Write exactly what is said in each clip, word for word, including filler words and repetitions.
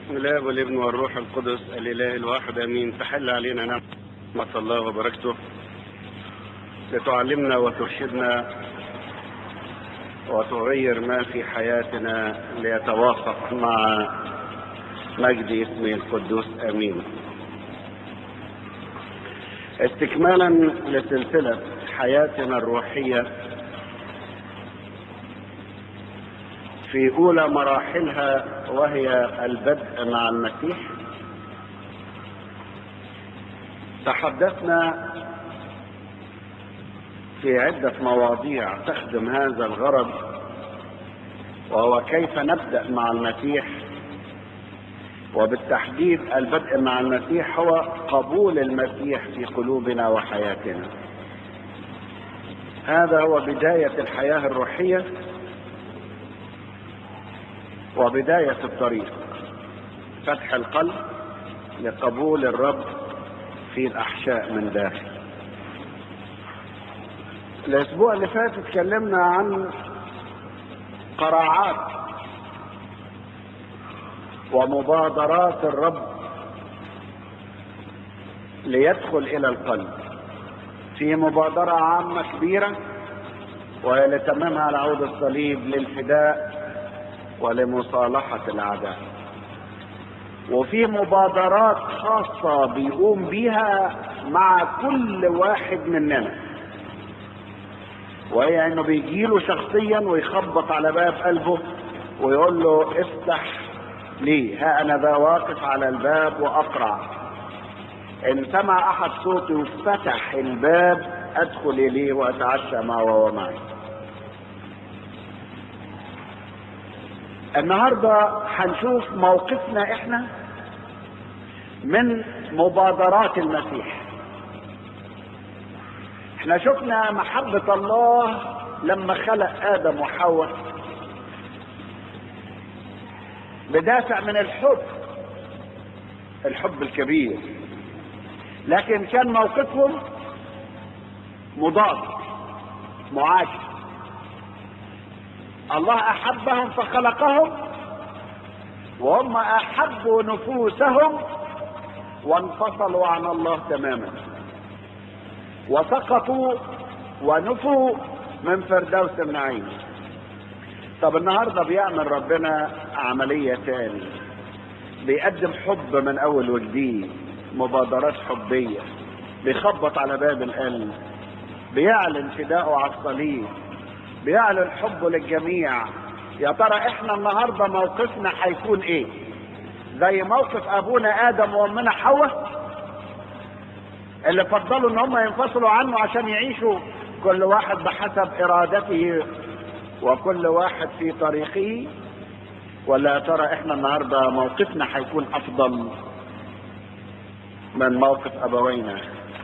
بسم الله والابن والروح القدس الاله الواحد امين. تحل علينا نعمة الله وبركته لتعلمنا وترشدنا وتغير ما في حياتنا ليتوافق مع مجد اسمه القدوس امين. استكمالا لسلسلة حياتنا الروحية في اولى مراحلها وهي البدء مع المسيح، تحدثنا في عدة مواضيع تخدم هذا الغرض، وهو كيف نبدأ مع المسيح، وبالتحديد البدء مع المسيح هو قبول المسيح في قلوبنا وحياتنا. هذا هو بداية الحياة الروحية وبداية الطريق، فتح القلب لقبول الرب في الأحشاء من داخل. الأسبوع اللي فات اتكلمنا عن قراعات ومبادرات الرب ليدخل إلى القلب في مبادرة عامة كبيرة، وهي لتمامها على عود الصليب للفداء ولمصالحة الأعداء، وفي مبادرات خاصة بيقوم بيها مع كل واحد مننا، وهي انه بيجيله شخصيا ويخبط على باب قلبه ويقول له افتح لي، ها انا ذا واقف على الباب واقرع، ان سمع احد صوتي وفتح الباب ادخل اليه واتعشى معه وهو معي. النهارده هنشوف موقفنا احنا من مبادرات المسيح. احنا شفنا محبة الله لما خلق ادم وحواء بدافع من الحب، الحب الكبير، لكن كان موقفهم مضاد معاكس. الله احبهم فخلقهم، وهم احبوا نفوسهم وانفصلوا عن الله تماما، وسقطوا ونفوا من فردوس النعيم. طب النهارده بيعمل ربنا عملية تاني، بيقدم حب من اول وجديد، مبادرات حبية، بيخبط على باب القلب، بيعلن فداءه على الصليب، بيعلن حبه للجميع. يا ترى احنا النهارده موقفنا هيكون ايه؟ زي موقف ابونا ادم وامنا حواء اللي فضلوا ان هم ينفصلوا عنه عشان يعيشوا كل واحد بحسب ارادته وكل واحد في طريقه؟ ولا يا ترى احنا النهارده موقفنا هيكون افضل من موقف ابوينا؟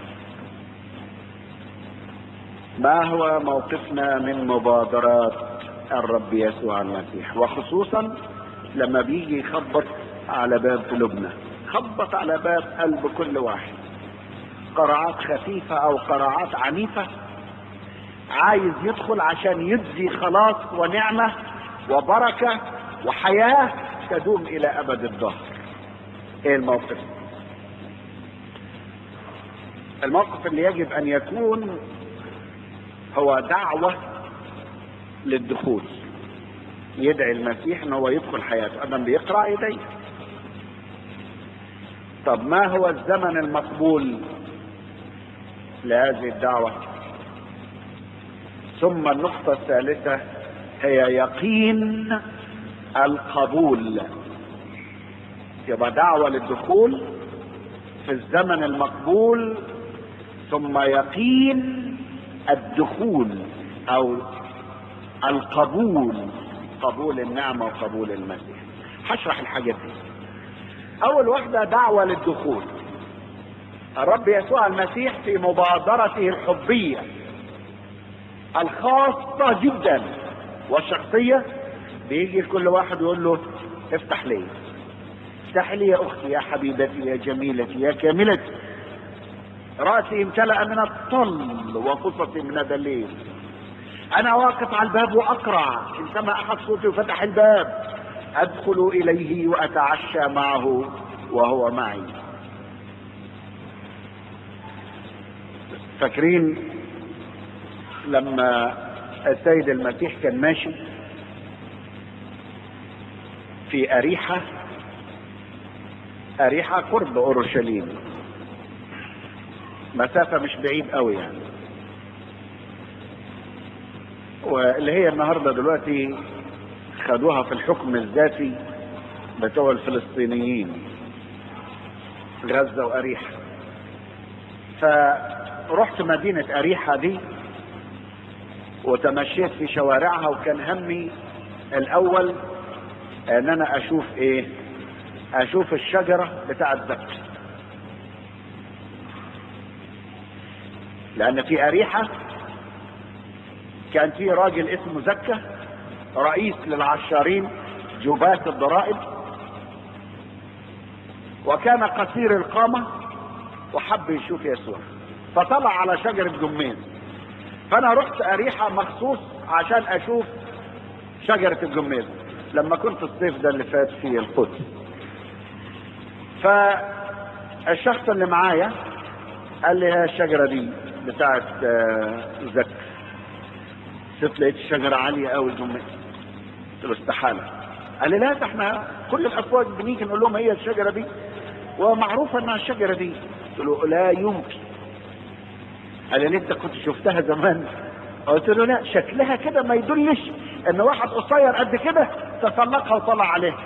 ما هو موقفنا من مبادرات الرب يسوع المسيح، وخصوصا لما بيجي يخبط على باب قلوبنا، خبط على باب قلب كل واحد، قراعات خفيفة او قراعات عنيفة، عايز يدخل عشان يجزي خلاص ونعمة وبركة وحياة تدوم الى ابد الدهر. ايه الموقف؟ الموقف اللي يجب ان يكون هو دعوة للدخول، يدعي المسيح ان هو يدخل حياته. ادم بيقرع يديه. طب ما هو الزمن المقبول لهذه الدعوة؟ ثم النقطة الثالثة هي يقين القبول. يبقى دعوة للدخول في الزمن المقبول، ثم يقين الدخول او القبول، قبول النعمة وقبول المسيح. هشرح الحاجات دي. اول واحدة دعوة للدخول. الرب يسوع المسيح في مبادرته الحبية الخاصة جدا والشخصية بيجي كل واحد يقول له افتح لي، افتح لي يا اختي، يا حبيبتي، يا جميلتي، يا كاملتي، رأسي امتلأ من الطل وقصتي من الليل، انا واقف على الباب واقرع، ان سمع احد صوتي وفتح الباب ادخل اليه واتعشى معه وهو معي. فاكرين لما السيد المسيح كان ماشي في أريحة؟ أريحة قرب أورشليم، مسافة مش بعيد قوي يعني، واللي هي النهاردة دلوقتي خدوها في الحكم الذاتي بتوع الفلسطينيين، غزة وأريحة. فرحت مدينة أريحة دي وتمشيت في شوارعها، وكان همي الأول ان انا اشوف ايه؟ اشوف الشجرة بتاعت زكا، لان في أريحة كان في راجل اسمه زكا رئيس للعشارين جباة الضرائب، وكان قصير القامة وحب يشوف يسوع، فطلع على شجرة جميز. فانا رحت أريحة مخصوص عشان اشوف شجرة الجميز لما كنت الصيف ده اللي فات في القدس. فالشخص اللي معايا قال لي: هي الشجرة دي بتاعت زكا. شفت لقيت الشجرة عالية قوي الجميز، قلت له استحالة. قال لي: لا، ده احنا كل الافواج بنيجي نقول لهم هي الشجرة دي ومعروفة انها الشجرة دي. قلت له: لا يمكن. قال لي: انت كنت شفتها زمان؟ قلت له: لا، شكلها كده ما يدلش ان واحد قصير قد كده تسلقها وطلع عليها.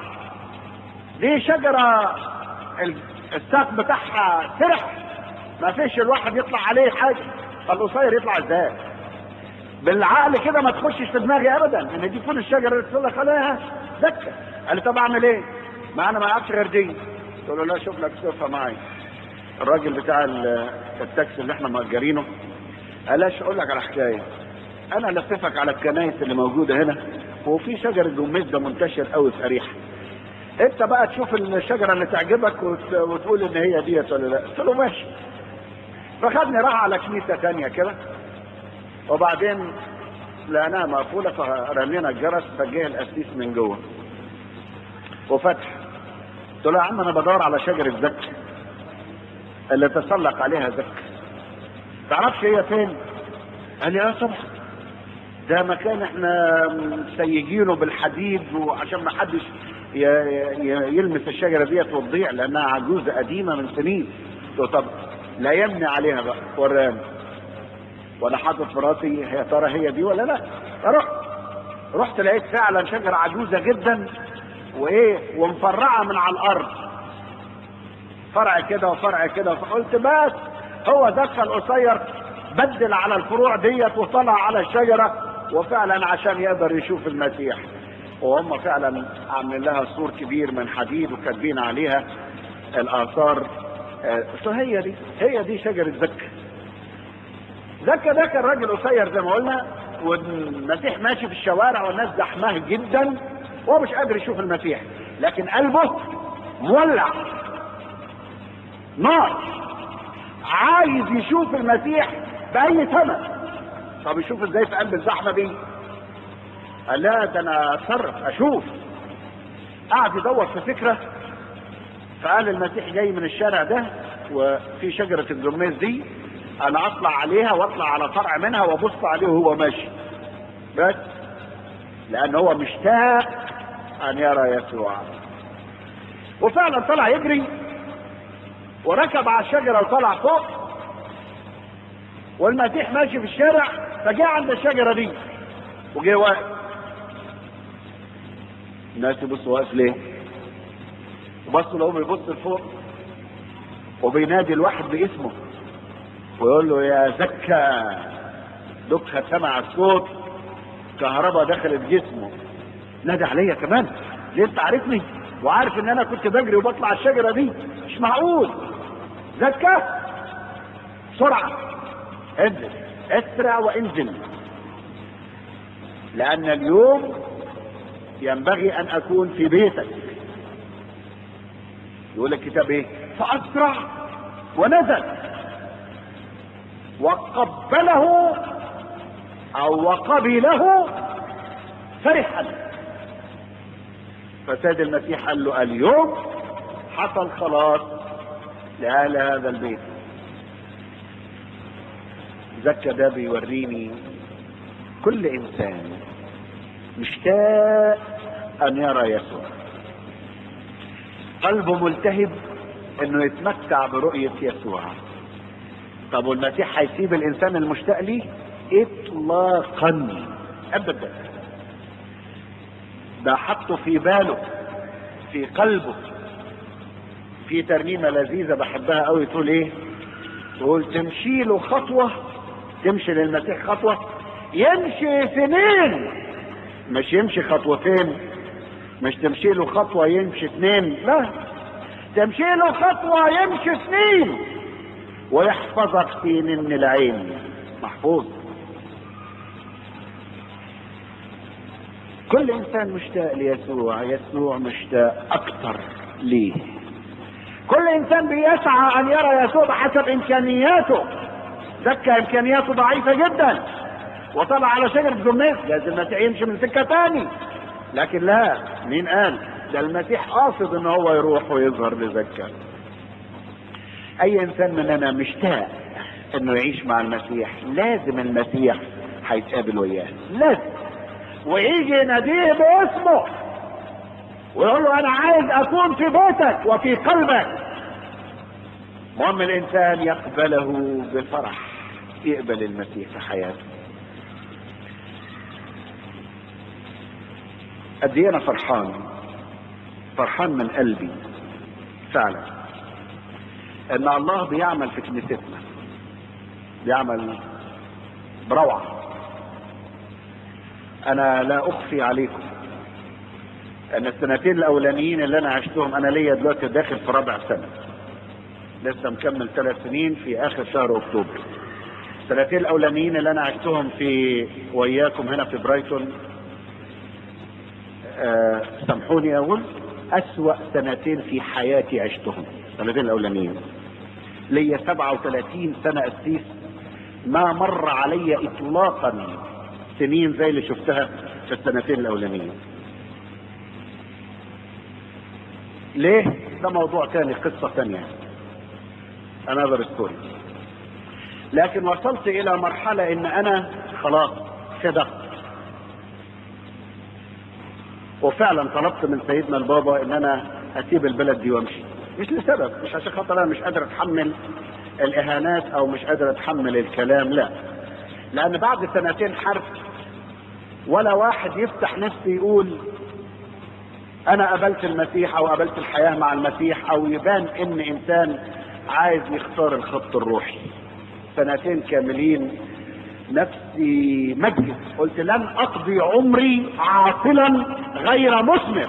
دي شجرة الساق بتاعها سرح، ما فيش الواحد يطلع عليه حاجة، فالقصير يطلع ازاي؟ بالعقل كده ما تخشش في دماغي ابدا ان دي تكون الشجرة اللي تسلق عليها زكا. قال لي: طب اعمل ايه؟ ما انا ما اعرفش غير دي. قلت له: لا، شوف لك صفة معايا. الراجل بتاع التاكسي اللي احنا مأجرينه قال: لاش اقول لك على حكايه، انا لففك على الكنايس اللي موجوده هنا، وفي شجر الجميز ده منتشر قوي في أريحة، انت بقى تشوف الشجره اللي تعجبك وتقول ان هي ديت ولا لا. قلت له: ماشي. فخدني راح على كنيسه ثانيه كده، وبعدين لقيناها مقفوله، فرنينا الجرس، فجه القسيس من جوه وفتح. قلت له: يا عم انا بدور على شجره زكا اللي تسلق عليها زكا، تعرفش هي فين؟ قال لي: اه طبعا، ده مكان احنا مسيجينه بالحديد وعشان ما حدش يلمس الشجره ديت وتضيع، لانها عجوزه قديمه من سنين. قلت له: طب لا يمني عليها بقى، وراني. وانا حاطط في راسي يا ترى هي دي ولا لا. فرحت رحت لقيت فعلا شجره عجوزه جدا وايه ومفرعه من على الارض، فرع كده وفرع كده. فقلت: بس هو زكا القصير بدل على الفروع ديت وطلع على الشجره، وفعلا عشان يقدر يشوف المسيح. وهم فعلا عاملين لها سور كبير من حديد وكاتبين عليها الاثار. قلت له: هي دي هي دي شجره زكا. زكا ده كان راجل قصير زي ما قلنا، والمسيح ماشي في الشوارع والناس زحمه جدا وهو مش قادر يشوف المسيح، لكن قلبه مولع نار، عايز يشوف المسيح بأي ثمن. طب يشوف ازاي في قلب الزحمه دي؟ قال: لا، ده انا اتصرف اشوف. قعد يدور في فكره، فقال: المسيح جاي من الشارع ده وفي شجره الجميز دي، انا اطلع عليها واطلع على فرع منها وابص عليه وهو ماشي، بس لان هو مشتاق ان يرى يسوع. وفعلا طلع يجري وركب على الشجره وطلع فوق، والمسيح ماشي في الشارع، فجاء عند الشجره دي وجه واقف. الناس يبصوا: واقف ليه؟ وبصوا لهم يبص لفوق وبينادي الواحد باسمه ويقول له: يا زكا. دكها سمع الصوت، كهرباء دخلت جسمه، نادي عليا كمان. ليه انت عارفني وعارف ان انا كنت بجري وبطلع الشجره دي؟ مش معقول. زكا بسرعه انزل، اسرع وانزل، لان اليوم ينبغي ان اكون في بيتك. يقول الكتاب ايه؟ فاسرع ونزل وقبله او وقبله فرحا. فسيد المسيح قال له اليوم حصل خلاص لأهل هذا البيت. زكا ده بيوريني كل انسان مشتاق ان يرى يسوع، قلبه ملتهب انه يتمتع برؤية يسوع. طب والمسيح هيسيب الانسان المشتاق ليه؟ اطلاقا ابدا. ده حطه في باله في قلبه. في ترنيمة لذيذة بحبها قوي تقول ايه؟ تقول تمشي له خطوة، تمشي للمسيح خطوة يمشي سنين، مش يمشي خطوتين، مش تمشي له خطوة يمشي اثنين، لا، تمشي له خطوة يمشي سنين ويحفظك في نن العين، محفوظ. كل انسان مشتاق ليسوع، يسوع مشتاق اكتر ليه. كل انسان بيسعى ان يرى يسوع بحسب امكانياته. زكا امكانياته ضعيفة جدا وطلع على شجرة جميز، لازم المسيح يمشي من سكة تاني. لكن لا، مين قال؟ ده المسيح قاصد ان هو يروح ويظهر لزكا. اي انسان مننا مشتاق انه يعيش مع المسيح، لازم المسيح هيتقابل وياه، لازم، ويجي يناديه باسمه ويقول له انا عايز اكون في بيتك وفي قلبك. المهم الانسان يقبله بفرح، يقبل المسيح في حياته. قد ايه انا فرحان، فرحان من قلبي فعلا ان الله بيعمل في كنيستنا، بيعمل بروعة. انا لا اخفي عليكم ان السنتين الاولانيين اللي انا عشتهم، انا ليا دلوقتي داخل في رابع سنة، لسه مكمل ثلاث سنين في اخر شهر اكتوبر. السنتين الاولانيين اللي انا عشتهم في وياكم هنا في برايتون، أه سامحوني اقول اسوأ سنتين في حياتي عشتهم، السنتين الاولانيين. ليا سبعة وثلاثين سنة قسيس، ما مر علي اطلاقا سنين زي اللي شفتها في السنتين الاولانيين. ليه؟ ده موضوع تاني، قصة تانية، another story. لكن وصلت الى مرحلة ان انا خلاص صدقت، وفعلا طلبت من سيدنا البابا ان انا اسيب البلد دي وامشي. مش لسبب، مش عشان خاطر انا مش قادر اتحمل الاهانات او مش قادر اتحمل الكلام، لا، لان بعد سنتين حرب ولا واحد يفتح نفسه يقول انا قبلت المسيح او قبلت الحياة مع المسيح، او يبان ان انسان عايز يختار الخط الروحي. سنتين كاملين نفسي مجد، قلت لن اقضي عمري عاطلا غير مثمر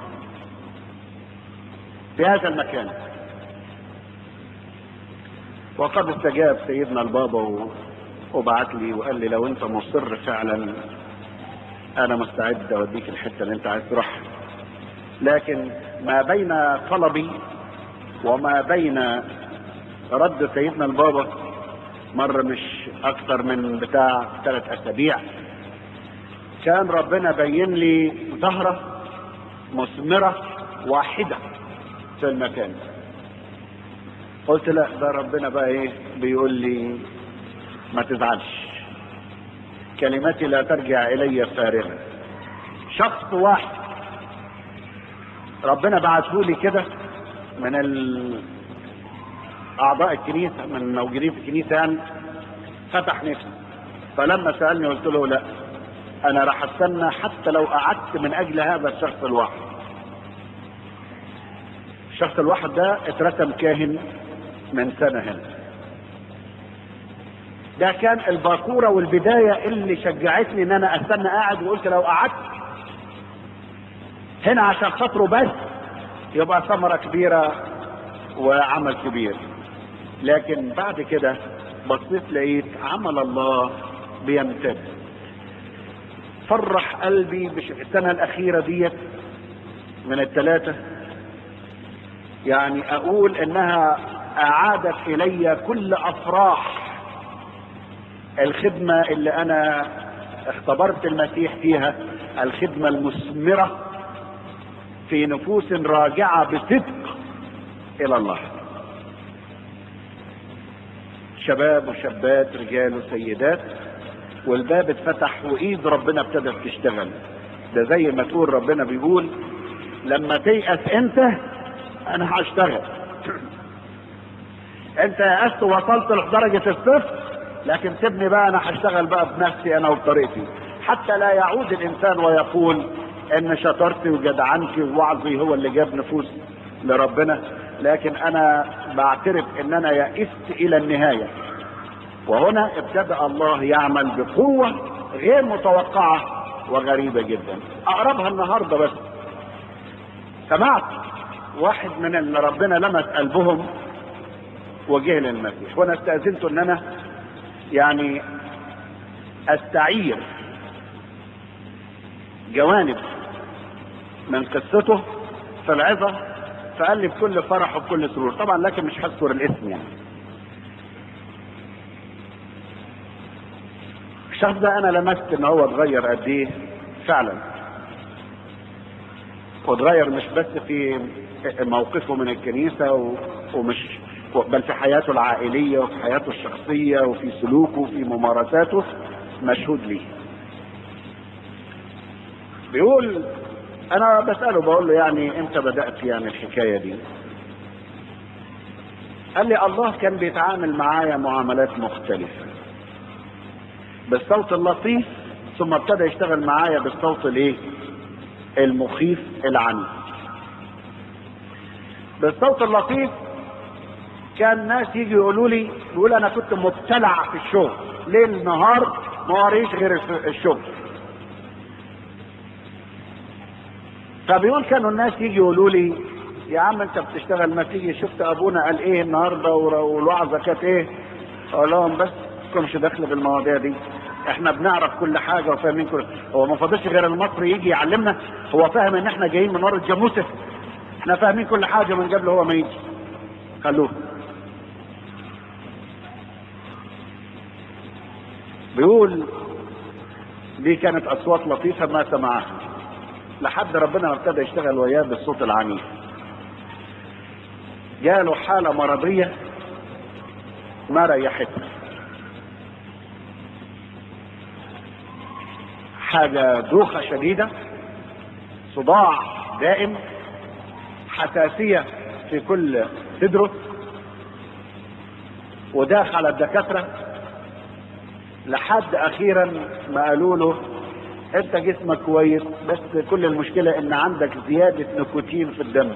في هذا المكان. وقد استجاب سيدنا البابا وبعت لي وقال لي لو انت مصر فعلا انا مستعد اوديك الحته اللي انت عايز تروحها. لكن ما بين طلبي وما بين رد سيدنا البابا مر مش اكتر من بتاع ثلاث اسابيع، كان ربنا بين لي زهرة مثمرة واحدة في المكان. قلت لا، ده ربنا بقى ايه بيقول لي ما تزعلش، كلماتي لا ترجع الي فارغة. شخص واحد ربنا بعته لي كده من اعضاء الكنيسة، من الموجودين في الكنيسة يعني، فتح نفسي. فلما سألني قلت له لا، انا راح استنى حتى لو قعدت من اجل هذا الشخص الواحد. الشخص الواحد ده اترسم كاهن من سنة هنا. ده كان الباكورة والبداية اللي شجعتني ان انا استنى قاعد، وقلت لو قعدت هنا عشان خاطره بس يبقى ثمرة كبيرة وعمل كبير. لكن بعد كده بصيت لقيت عمل الله بيمتد. فرح قلبي بش... السنة الأخيرة ديت من الثلاثة، يعني أقول إنها أعادت إلي كل أفراح الخدمة اللي أنا اختبرت المسيح فيها، الخدمة المثمرة في نفوس راجعة بصدق الى الله، شباب وشابات، رجال وسيدات، والباب اتفتح وايد ربنا ابتدت تشتغل. ده زي ما تقول ربنا بيقول لما تيأس انت انا هشتغل. انت يأست ووصلت لدرجة الصفر، لكن سيبني بقى انا هشتغل بقى بنفسي انا وبطريقتي، حتى لا يعود الانسان ويقول ان شطارتي وجدعنتي ووعظي هو اللي جاب نفوس لربنا، لكن انا بعترف ان انا يأست الى النهاية. وهنا ابتدأ الله يعمل بقوة غير متوقعة وغريبة جدا. اقربها النهاردة بس سمعت واحد من اللي ربنا لمس قلبهم وجه للمسيح، وانا استأذنت ان انا يعني استعير جوانب من قصته في العظة، فقال لي بكل فرح وبكل سرور طبعا، لكن مش هذكر الاسم يعني. الشخص ده انا لمست ان هو اتغير قد ايه فعلا، واتغير مش بس في موقفه من الكنيسة ومش بل في حياته العائلية وفي حياته الشخصية وفي سلوكه وفي ممارساته مشهود ليه. بيقول انا بسأله بقول له يعني امتى بدأت يعني الحكاية دي؟ قال لي الله كان بيتعامل معايا معاملات مختلفة بالصوت اللطيف، ثم ابتدى يشتغل معايا بالصوت الايه المخيف العنيف. بالصوت اللطيف كان ناس يجي يقولوا لي، يقول انا كنت مبتلع في الشغل ليل نهار ما وريش غير الشغل، فبيقول كانوا الناس يجي يقولوا لي يا عم انت بتشتغل ما تيجي شفت ابونا قال ايه النهارده والوعظه كانت ايه؟ اقول لهم بس مش داخل بالمواضيع دي، احنا بنعرف كل حاجه وفاهمين كل. هو ما فاضلش غير المصري يجي يعلمنا؟ هو فاهم ان احنا جايين من ورا الجاموسه؟ احنا فاهمين كل حاجه من قبل هو ما يجي. خلوه. بيقول دي كانت اصوات لطيفه ما سمعها لحد ربنا ما ابتدى يشتغل وياه بالصوت العنيف. جاله حاله مرضيه ما ريحته، حاجه دوخه شديده، صداع دائم، حساسيه في كل صدره، وداخل على الدكاتره لحد اخيرا ما قالوا له انت جسمك كويس بس كل المشكله ان عندك زياده نيكوتين في الدم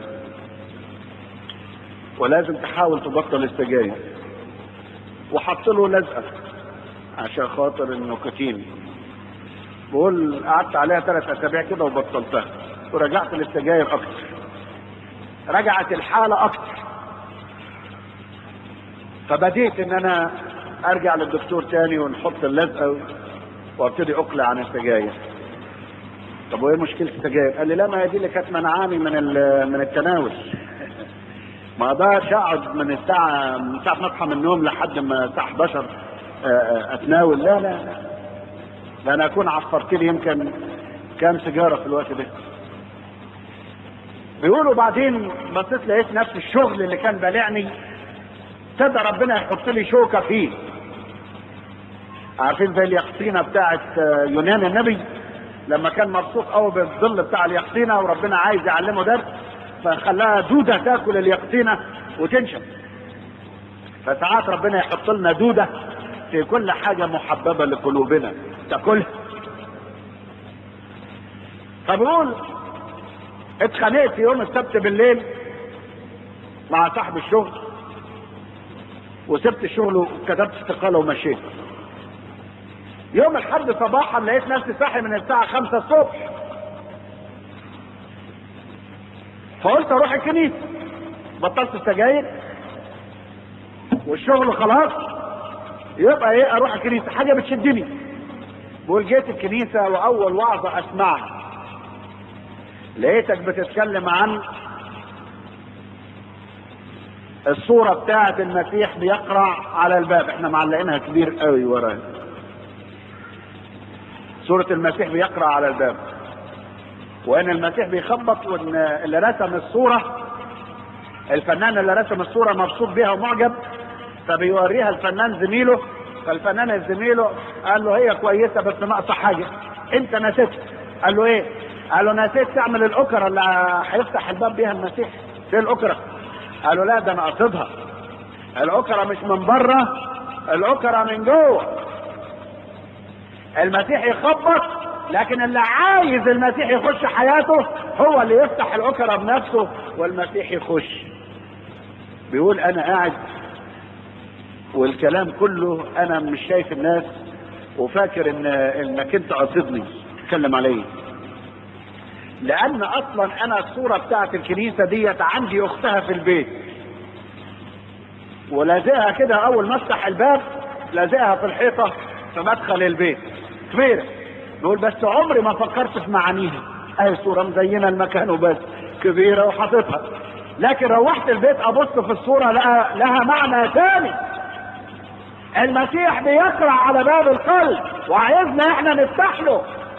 ولازم تحاول تبطل السجاير. وحط له لزقه عشان خاطر النيكوتين. بقول قعدت عليها ثلاث اسابيع كده وبطلتها ورجعت للسجاير اكتر، رجعت الحاله اكتر، فبديت ان انا ارجع للدكتور تاني ونحط اللزقه وابتدي اقلع عن السجاير. طب وايه مشكله السجاير؟ قال لي لا ما هي دي اللي كانت منعاني من من التناول. ما اقدرش اقعد من الساعه من ساعه ما اصحى من النوم لحد ما الساعه احداشر اتناول، لا لا لا ده انا اكون عفرت لي يمكن كام سيجاره في الوقت ده. بيقولوا بعدين بصيت لقيت نفس الشغل اللي كان بالعني ابتدى ربنا يحط لي شوكه فيه. عارفين زي اليقطينه بتاعت يونان النبي لما كان مبسوط قوي بالظل بتاع اليقطينه وربنا عايز يعلمه درس فخلاها دوده تاكل اليقطينه وتنشف. فساعات ربنا يحط لنا دوده في كل حاجه محببه لقلوبنا تاكلها. فبقول اتخانقت يوم السبت بالليل مع صاحب الشغل وسبت الشغل وكتبت استقاله ومشيت. يوم الحد صباحا لقيت نفسي صاحي من الساعه خمسة الصبح، فقلت اروح الكنيسه، بطلت السجاير والشغل خلاص يبقى ايه اروح الكنيسه، حاجه بتشدني. بقول جيت الكنيسه واول وعظه اسمعها لقيتك بتتكلم عن الصوره بتاعه المسيح بيقرع على الباب، احنا معلقينها كبير قوي ورايا، صورة المسيح بيقرأ على الباب. وان المسيح بيخبط، وان اللي رسم الصورة، الفنان اللي رسم الصورة مبسوط بيها ومعجب، فبيوريها الفنان زميله، فالفنان زميله قال له هي كويسة بس ناقصة حاجة، انت نسيت. قال له ايه؟ قال له نسيت تعمل الاوكرة اللي هيفتح الباب بيها المسيح. ايه الاوكرة؟ قال له لا ده انا قصدها، الاوكرة مش من بره، الاوكرة من جوه. المسيح يخبط، لكن اللي عايز المسيح يخش حياته هو اللي يفتح الاوكرة بنفسه والمسيح يخش. بيقول انا قاعد والكلام كله انا مش شايف الناس، وفاكر ان انك انت قصدني تتكلم علي، لان اصلا انا الصورة بتاعت الكنيسة ديت عندي اختها في البيت، ولازقها كده اول ما افتح الباب، لازقها في الحيطة في مدخل البيت كبيرة. بيقول بس عمري ما فكرت في معانيها، اي صورة مزينة المكان وبس كبيرة وحاططها، لكن روحت البيت ابص في الصورة لها, لها معنى ثاني. المسيح بيقرع على باب القلب وعايزنا احنا نفتح له.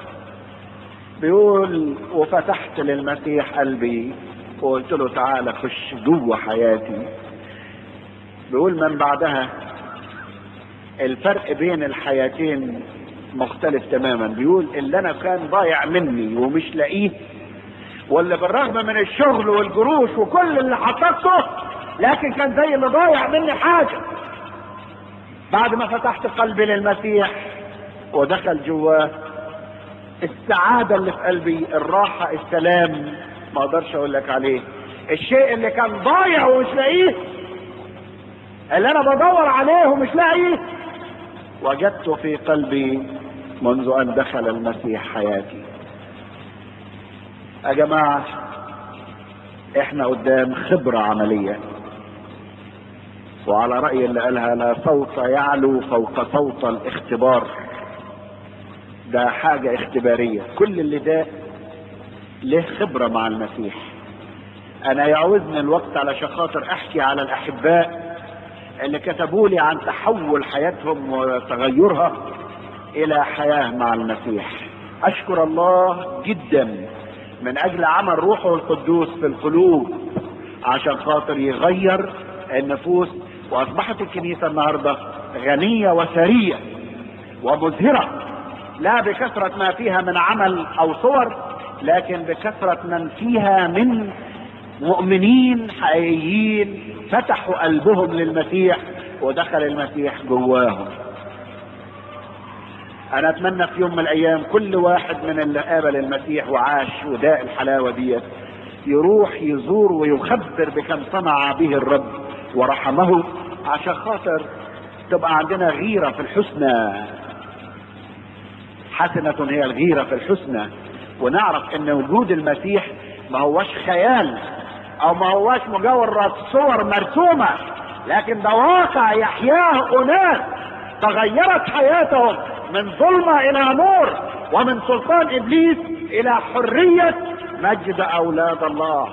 بيقول وفتحت للمسيح قلبي وقلت له تعالى خش جوه حياتي. بيقول من بعدها الفرق بين الحياتين مختلف تماما. بيقول اللي انا كان ضايع مني ومش لاقيه، واللي بالرغم من الشغل والجروش وكل اللي حطيته لكن كان زي اللي ضايع مني حاجة، بعد ما فتحت قلبي للمسيح ودخل جواه السعادة اللي في قلبي، الراحة، السلام، ما اقدرش اقول لك عليه. الشيء اللي كان ضايع ومش لاقيه، اللي انا بدور عليه ومش لاقيه، وجدته في قلبي منذ ان دخل المسيح حياتي. يا جماعة احنا قدام خبرة عملية، وعلى رأي اللي قالها لا صوت يعلو فوق صوت الاختبار. ده حاجة اختبارية، كل اللي ده له خبرة مع المسيح. انا يعوزني الوقت علشان خاطر احكي على الاحباء اللي كتبوا لي عن تحول حياتهم وتغيرها الى حياة مع المسيح. اشكر الله جدا من اجل عمل روحه القدوس في القلوب عشان خاطر يغير النفوس، واصبحت الكنيسة النهاردة غنية وثرية ومزهرة، لا بكثرة ما فيها من عمل او صور، لكن بكثرة من فيها من مؤمنين حقيقيين فتحوا قلبهم للمسيح ودخل المسيح جواهم. انا اتمنى في يوم من الايام كل واحد من اللي قابل المسيح وعاش وداء الحلاوة ديت يروح يزور ويخبر بكم صنع به الرب ورحمه، عشان خاطر تبقى عندنا غيرة في الحسنى. حسنة هي الغيرة في الحسنى، ونعرف ان وجود المسيح ما هوش خيال او ما هوش مجرد صور مرسومة، لكن ده واقع يحياه اناس تغيرت حياتهم من ظلمة الى نور، ومن سلطان ابليس الى حرية مجد اولاد الله.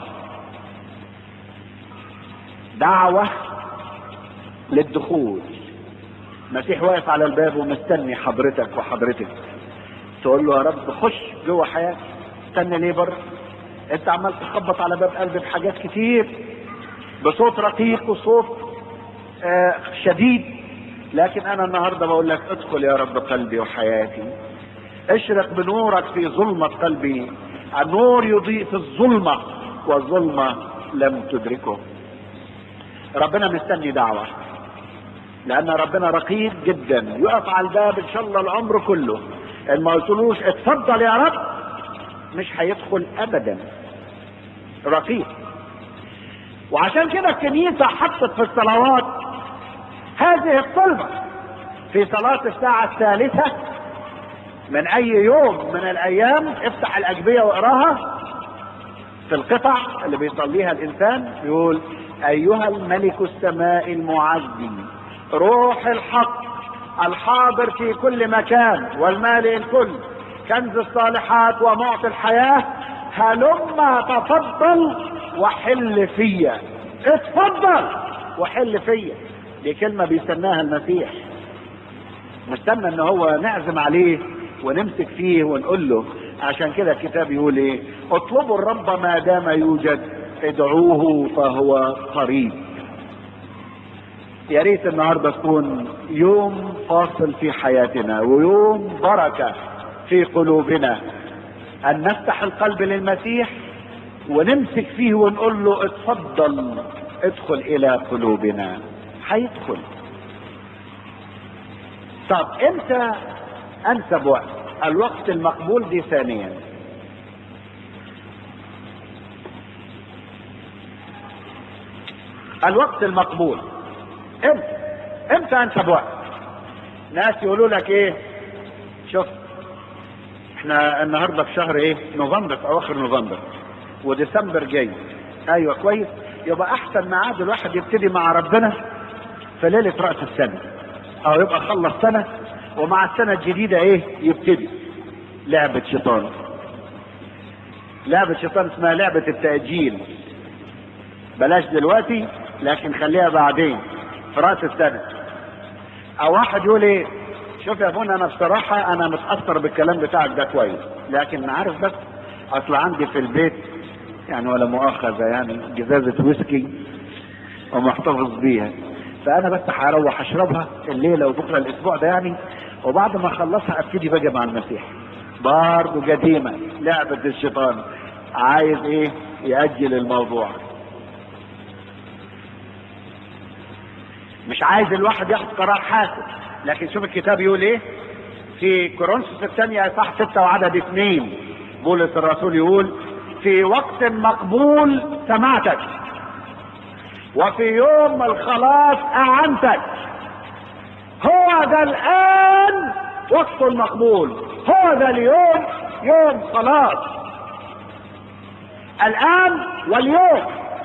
دعوة للدخول. المسيح واقف على الباب ومستني حضرتك وحضرتك، تقول له يا رب خش جوه حياتي. استنى ليه بره؟ انت عمال تخبط على باب قلبي بحاجات كتير بصوت رقيق وصوت آه شديد، لكن انا النهارده بقول لك ادخل يا رب قلبي وحياتي، اشرق بنورك في ظلمة قلبي. النور يضيء في الظلمة والظلمة لم تدركه. ربنا مستني دعوة، لان ربنا رقيق جدا، يقف على الباب ان شاء الله العمر كله، ان ما قلتلوش اتفضل يا رب مش هيدخل ابدا. رقيق. وعشان كده الكنيسة حطت في الصلوات هذه الطلبة. في صلاة الساعة الثالثة من اي يوم من الايام افتح الاجبية واقراها، في القطع اللي بيصليها الانسان يقول ايها الملك السماء المعزي روح الحق الحاضر في كل مكان والمالئ الكل كنز الصالحات ومعطي الحياة، هلما تفضل وحل فيا. اتفضل وحل فيا، دي كلمة بيستناها المسيح، مستنى ان هو نعزم عليه ونمسك فيه ونقول له. عشان كده الكتاب يقول ايه؟ اطلبوا الرب ما دام يوجد، ادعوه فهو قريب. يا ريت النهارده تكون يوم فاصل في حياتنا ويوم بركه في قلوبنا، ان نفتح القلب للمسيح ونمسك فيه ونقول له اتفضل ادخل الى قلوبنا. هيدخل. طب امتى انسب وقت؟ الوقت المقبول دي ثانيا. الوقت المقبول امتى؟ امتى انسب وقت؟ ناس يقولوا لك ايه، شوف احنا النهارده في شهر ايه؟ نوفمبر، في اواخر نوفمبر، وديسمبر جاي. ايوه كويس، يبقى احسن ميعاد الواحد يبتدي مع ربنا في ليله راس السنه، او يبقى خلص سنه ومع السنه الجديده ايه يبتدي. لعبه شيطان، لعبه شيطان اسمها لعبه التاجيل. بلاش دلوقتي لكن خليها بعدين في راس السنه. او واحد يقول ايه، شوف يا ابونا انا بصراحه انا متاثر بالكلام بتاعك ده كويس، لكن عارف بس اصل عندي في البيت يعني ولا مؤاخذه يعني جزازه ويسكي ومحتفظ بيها، فانا بس هروح اشربها الليله وبكره الاسبوع ده يعني، وبعد ما اخلصها ابتدي بقى مع المسيح. برضه قديمه لعبه الشيطان، عايز ايه ياجل الموضوع، مش عايز الواحد ياخد قرار حاسم. لكن شوف الكتاب يقول ايه في كورنثوس الثانية اصحاح ستة وعدد اثنين، بولس الرسول يقول في وقت مقبول سمعتك وفي يوم الخلاص اعنتك. هو ذا الان وقت المقبول، هو ذا اليوم يوم خلاص، الان واليوم،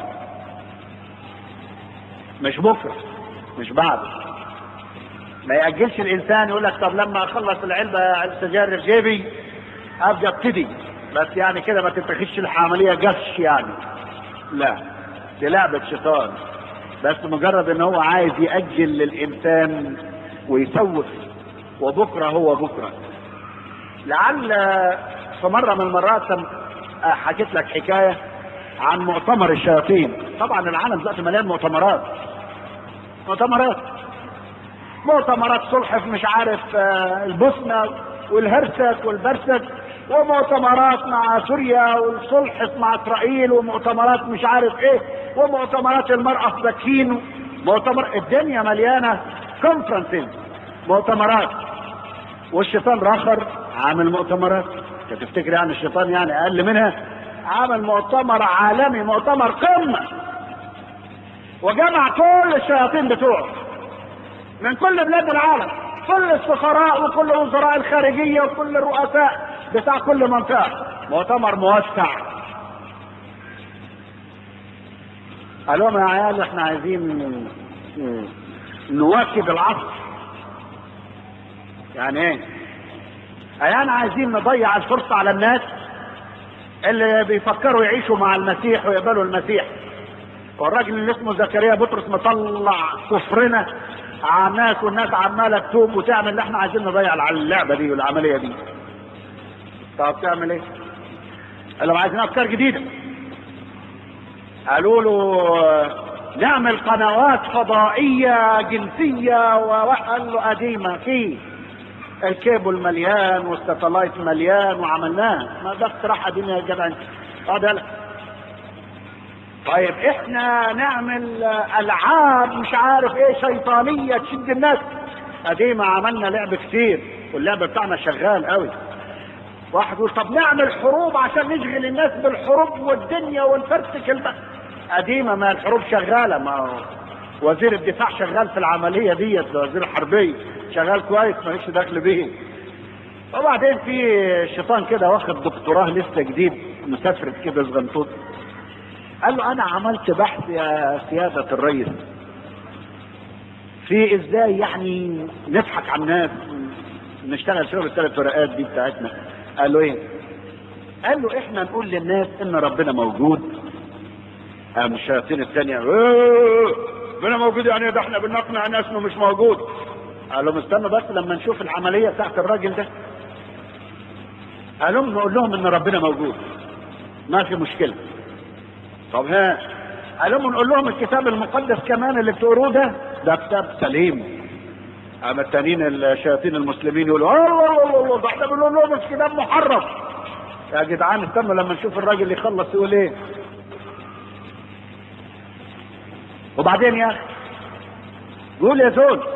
مش بكره مش بعد. ما يأجلش الانسان يقول لك طب لما اخلص العلبه السجاير في جيبي ابدا ابتدي، بس يعني كده ما تتخذش العمليه قش يعني. لا، دي لعبه شيطان، بس مجرد ان هو عايز يأجل للانسان ويسوف، وبكره هو بكره. لعل في مره من المرات حكيت لك حكايه عن مؤتمر الشياطين. طبعا العالم دلوقتي مليان مؤتمرات، مؤتمرات مؤتمرات صلح في مش عارف البوسنة والهرسك والبرسك، ومؤتمرات مع سوريا والصلح مع اسرائيل، ومؤتمرات مش عارف ايه، ومؤتمرات المرأة في بكين، مؤتمر الدنيا مليانة كونفرنسز، مؤتمرات. والشيطان راخر عامل مؤتمرات. انت تفتكر يعني الشيطان يعني اقل منها؟ عامل مؤتمر عالمي، مؤتمر قمة، وجمع كل الشياطين بتوعه من كل بلاد العالم، كل السفراء وكل وزراء الخارجية وكل الرؤساء بتاع كل منطقة، مؤتمر موسع. قال لهم يا عيال احنا عايزين نواكب العصر. يعني ايه؟ يعني عايزين نضيع الفرصة على الناس اللي بيفكروا يعيشوا مع المسيح ويقبلوا المسيح. والراجل اللي اسمه زكريا بطرس مطلع كفرنا على الناس، والناس عماله تتوب وتعمل اللي احنا عايزين نضيع على اللعبه دي والعمليه دي. طب تعمل ايه؟ قال لهم عايزين افكار جديده. قالوا له نعمل قنوات فضائيه جنسيه، وقال له قديمه في الكيبل مليان والستلايت مليان وعملناه، ما ده اقتراح قديم يا جدع انت. اه طيب احنا نعمل العاب مش عارف ايه شيطانيه تشد الناس، قديمه عملنا لعب كتير واللعب بتاعنا شغال قوي. واحد يقول طب نعمل حروب عشان نشغل الناس بالحروب والدنيا ونفرتك الب... قديمه، ما الحروب شغاله، ما وزير الدفاع شغال في العمليه ديت، وزير الحربيه شغال كويس ماليش دخل بيه. وبعدين في شيطان كده واخد دكتوراه لسه جديد مسافر كده صغنطوط، قال له انا عملت بحث يا سيادة الرئيس في ازاي يعني نضحك على الناس نشتغل شغل الثلاث ورقات دي بتاعتنا. قال له ايه؟ قال له احنا نقول للناس ان ربنا موجود. قام الشياطين الثانية ايه ربنا موجود يعني ده احنا بنقنع ناس انه مش موجود. قال لهم استنوا بس لما نشوف العملية بتاعت الراجل ده. قال لهم نقول لهم ان ربنا موجود. ما في مشكلة. طب ها، قالوا نقول لهم الكتاب المقدس كمان اللي بتقروه ده ده كتاب سليم. اما التانيين الشياطين المسلمين يقولوا الله الله الله ده احنا بنقول لهم الكتاب محرف. يا جدعان استنوا لما نشوف الراجل يخلص يقول ايه. وبعدين يا اخي يقول يا زول